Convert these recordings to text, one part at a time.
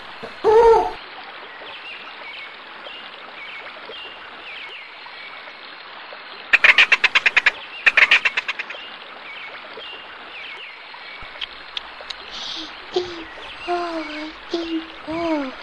ای وای،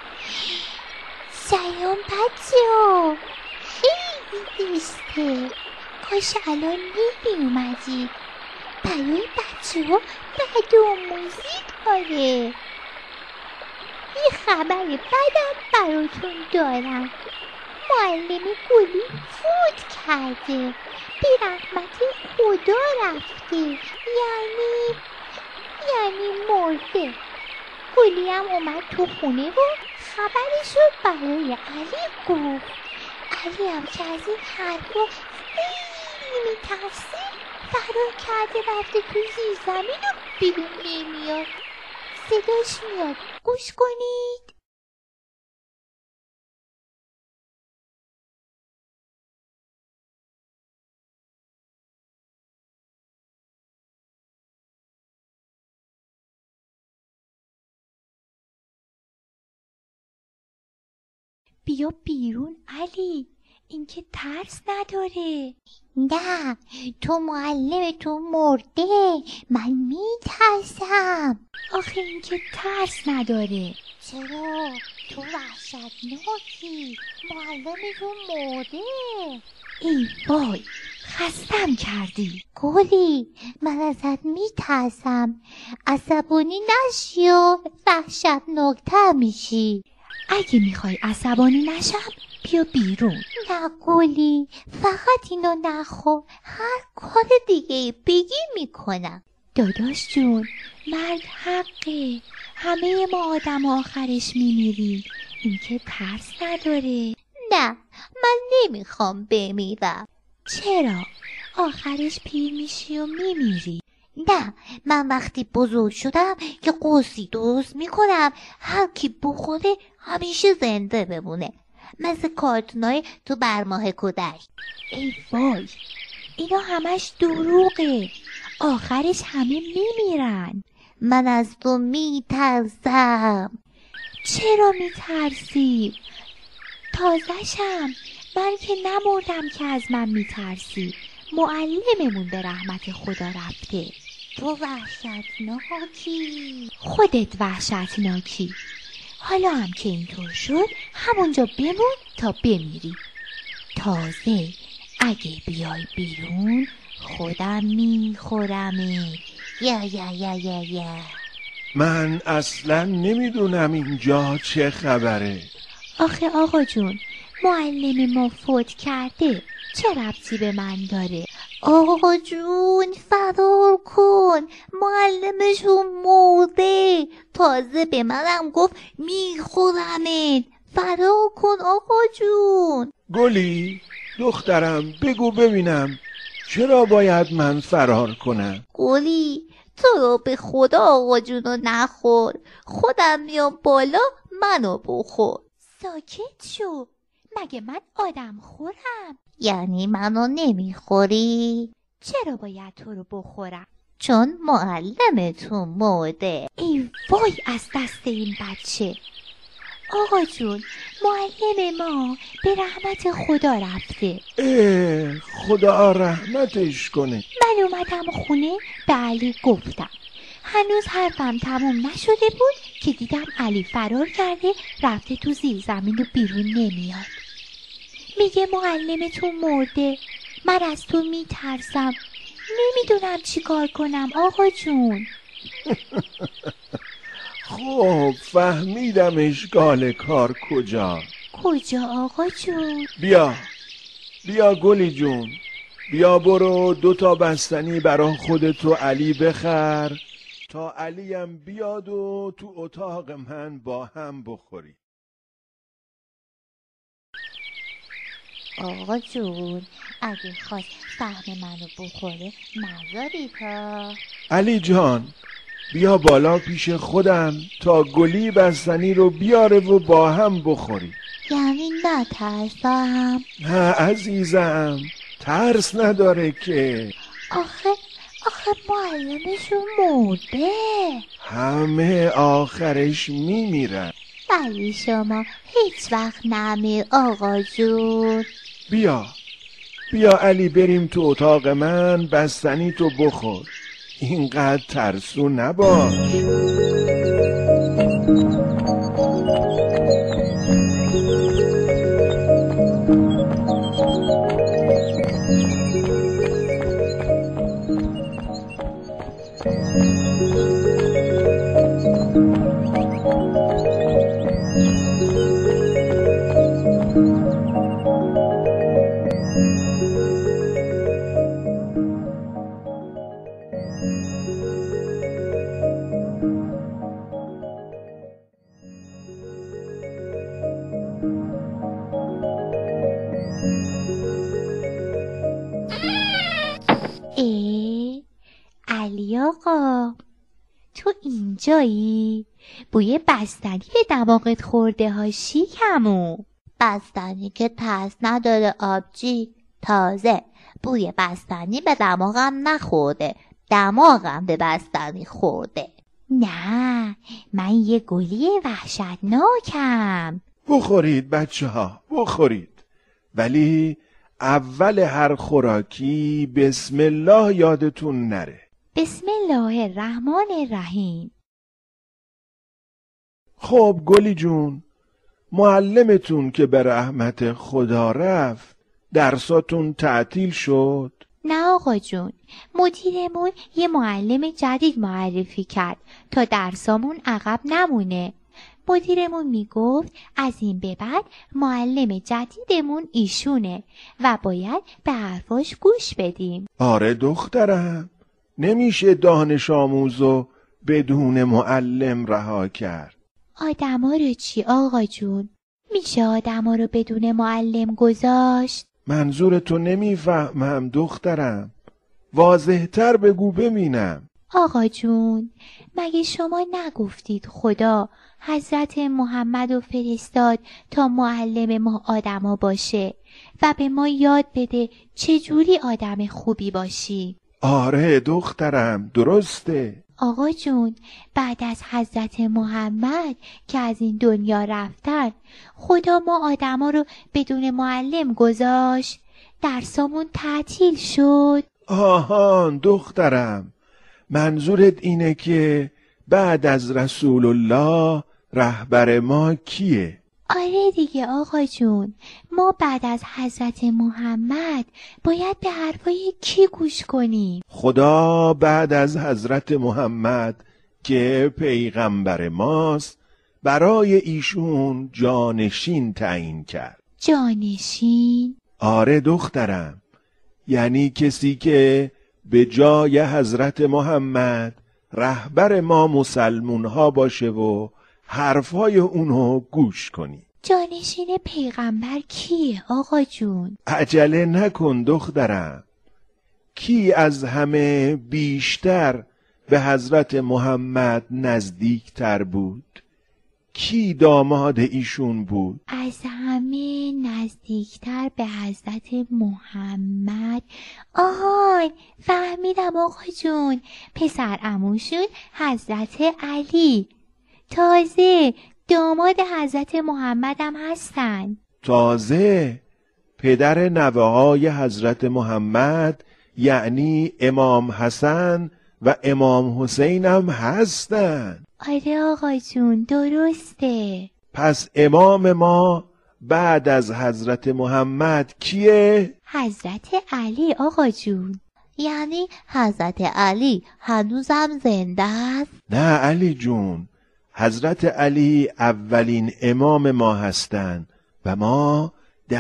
سلام بچه‌ها، خیلی زشته. کاش الان نمی اومدی. برای بچه‌ها بدآموزی داره. یه خبر بدم براتون دارم. معلم گلی فوت کرده، به رحمت خدا رفته، یعنی مرده. گلی هم اومد تو خونه و خبرش رو برای علی گفت. علی هم که از این حرفا خیلی میترسه، فرار کرده رفته تو زیرزمین و بیرون نمیاد. صداش میاد، گوش کنید. بیا بیرون علی، این که ترس نداره. نه، تو معلمتون مرده، من میترسم. آخه این که ترس نداره. چرا؟ تو وحشتناکی، معلمتون مرده. ای وای، خستم کردی. گلی، من ازت میترسم، عصبانی نشی و وحشتناکتر میشی. اگه میخوای عصبانی نشم بیا بیرون. نه گلی، فقط اینو نخور، هر کار دیگه بگی میکنم. داداش جون، مرگ حقه، همه ما آدم آخرش میمیریم، این که ترس نداره. نه، من نمیخوام بمیرم. چرا؟ آخرش پیر میشی و میمیری. نه، من وقتی بزرگ شدم که قرصی درست میکنم هر کی بخوره همیشه زنده بمونه، مثل کارتونای تو برماه کودک. ای وای، اینا همش دروغه، آخرش همه میمیرن. من از تو میترسم. چرا میترسی؟ تازه‌شم، من که نمردم که از من میترسی. معلممون به رحمت خدا رفته. تو وحشتناکی. خودت وحشتناکی. حالا هم که اینطور شد همونجا بمون تا بمیری. تازه اگه بیای بیرون خودم میخورمه. یا. من اصلا نمیدونم اینجا چه خبره. آخه آقا جون، معلم ما فوت کرده، چه ربطی به من داره؟ آقا جون فرار کن، معلمشون مرده، تازه به منم گفت میخورمت. فرار کن آقا جون. گلی دخترم، بگو ببینم چرا باید من فرار کنم؟ گلی، تو رو به خدا آقا جونو نخور، خودم میام بالا منو بخور. ساکت شو، مگه من آدم خورم؟ یعنی منو نمیخوری؟ چرا باید تو رو بخورم؟ چون معلمتون مرده. ای وای از دست این بچه. آقا جون، معلم ما به رحمت خدا رفته. خدا رحمتش کنه. من اومدم خونه به علی گفتم. هنوز حرفم تموم نشده بود که دیدم علی فرار کرده رفته تو زیر زمین و بیرون نمیاد. میگه معلمتون مرده، من از تو میترسم، نمیدونم چی کار کنم آقا جون. خب فهمیدم اشکال کار کجا آقا جون؟ بیا گلی جون، بیا برو 2 بستنی برا خودت و علی بخر تا علیم بیاد و تو اتاق من با هم بخوری. آقا جون، اگه خواست فهم منو بخوره نذاری تا. علی جان، بیا بالا پیش خودم تا گلی بستنی رو بیاره و با هم بخوری. یعنی نترسم؟ نه عزیزم، ترس نداره که. آخه آخه معلمشون مرده. همه آخرش میمیرن. ولی شما هیچ وقت نمیر آقا جون. بیا علی بریم تو اتاق من، بستنی تو بخور. اینقدر ترسو نباش. علی آقا تو اینجایی؟ بوی بستنی به دماغت خورده ها شیکمو. بستنی که ترس نداره آبجی، تازه بوی بستنی به دماغم نخورده، دماغم به بستنی خورده. نه من یه گولی وحشتناکم. بخورید بچه ها بخورید، ولی اول هر خوراکی بسم الله یادتون نره. بسم الله الرحمن الرحیم. خب گلی جون، معلمتون که به رحمت خدا رفت درساتون تعطیل شد؟ نه آقا جون، مدیرمون یه معلم جدید معرفی کرد تا درسامون عقب نمونه. مدیرمون میگفت از این به بعد معلم جدیدمون ایشونه و باید به حرفاش گوش بدیم. آره دخترم، نمیشه دانش آموزو بدون معلم رها کرد. آدما رو چی آقا جون؟ میشه آدما رو بدون معلم گذاشت؟ منظورتو نمیفهمم دخترم، واضح‌تر بگو ببینم. آقا جون، مگه شما نگفتید خدا حضرت محمد رو فرستاد تا معلم ما آدما باشه و به ما یاد بده چجوری آدم خوبی باشی؟ آره دخترم درسته. آقا جون، بعد از حضرت محمد که از این دنیا رفتن خدا ما آدما رو بدون معلم گذاشت، درسامون تعطیل شد. آهان دخترم، منظورت اینه که بعد از رسول الله رهبر ما کیه؟ آره دیگه آقا جون، ما بعد از حضرت محمد باید به حرفای کی گوش کنیم؟ خدا بعد از حضرت محمد که پیغمبر ماست برای ایشون جانشین تعیین کرد. جانشین؟ آره دخترم، یعنی کسی که به جای حضرت محمد رهبر ما مسلمون ها باشه و حرفای اونو گوش کنی. جانشین پیغمبر کیه آقا جون؟ عجله نکن دخترم، کی از همه بیشتر به حضرت محمد نزدیکتر بود؟ کی داماد ایشون بود؟ از همه نزدیکتر به حضرت محمد؟ آهان فهمیدم آقا جون، پسر عموشون حضرت علی، تازه داماد حضرت محمد هم هستن. تازه پدر نوه های حضرت محمد یعنی امام حسن و امام حسین هم هستن. آره آقا جون درسته. پس امام ما بعد از حضرت محمد کیه؟ حضرت علی آقا جون. یعنی حضرت علی هنوزم زنده است؟ نه علی جون، حضرت علی اولین امام ما هستن و ما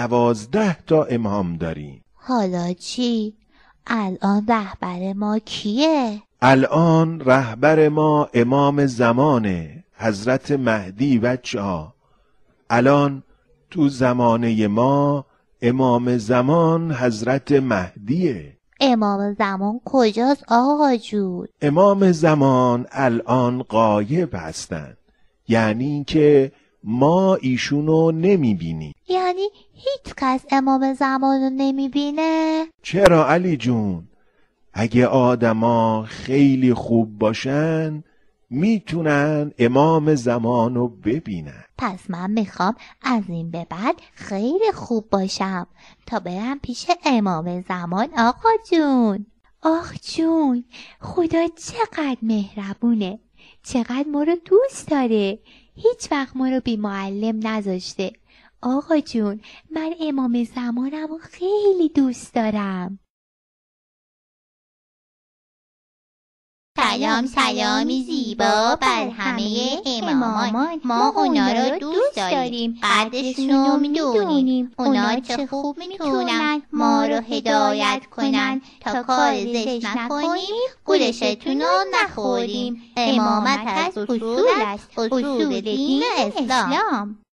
12 تا امام داریم. حالا چی؟ الان رهبر ما کیه؟ الان رهبر ما امام زمانه، حضرت مهدی. بچه ها الان تو زمانه ما امام زمان حضرت مهدیه. امام زمان کجاست آقا جون؟ امام زمان الان غایب هستن، یعنی که ما ایشونو نمیبینیم. یعنی هیچ کس امام زمان رو نمیبینه؟ چرا علی جون؟ اگه آدما خیلی خوب باشن میتونن امام زمانو ببینن. پس من میخوام از این به بعد خیلی خوب باشم تا برم پیش امام زمان. آقا جون، آخ جون، خدا چقدر مهربونه، چقدر ما رو دوست داره، هیچ وقت ما رو بی معلم نذاشته. آقا جون، من امام زمانم رو خیلی دوست دارم. سلام سلامی زیبا بر همه امامان. ما اونا رو دوست داریم، قدرشون رو میدونیم. اونا چه خوب میتونن ما رو هدایت کنن تا کار زشت نکنیم، گولشتون رو نخوریم. امامت از اصول است، اصول دین اسلام.